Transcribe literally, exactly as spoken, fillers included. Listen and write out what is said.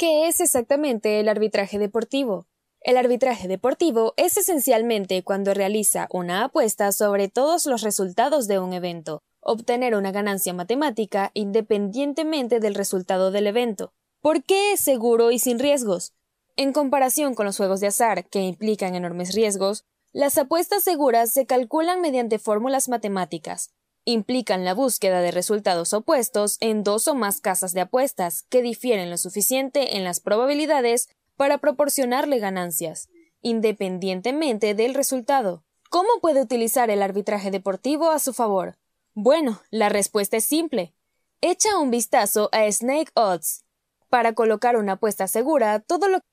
¿Qué es exactamente el arbitraje deportivo? El arbitraje deportivo es esencialmente cuando realiza una apuesta sobre todos los resultados de un evento, obtener una ganancia matemática independientemente del resultado del evento. ¿Por qué es seguro y sin riesgos? En comparación con los juegos de azar, que implican enormes riesgos, las apuestas seguras se calculan mediante fórmulas matemáticas. Implican la búsqueda de resultados opuestos en dos o más casas de apuestas que difieren lo suficiente en las probabilidades para proporcionarle ganancias, independientemente del resultado. ¿Cómo puede utilizar el arbitraje deportivo a su favor? Bueno, la respuesta es simple. Echa un vistazo a Snake Odds. Para colocar una apuesta segura, todo lo